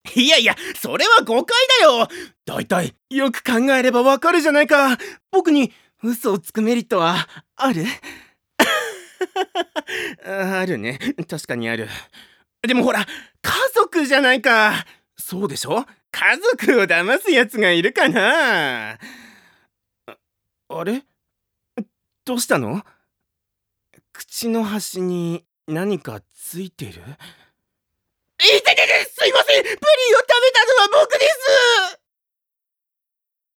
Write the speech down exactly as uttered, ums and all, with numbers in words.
いやいや、それは誤解だよ。だいたいよく考えればわかるじゃないか。僕に嘘をつくメリットはある？あるね。確かにある。でもほら、家族じゃないか。そうでしょ？家族を騙すやつがいるかな？あ、あれ？どうしたの？口の端に何かついてる？いててて、すいません。プリンを食べたのは僕です。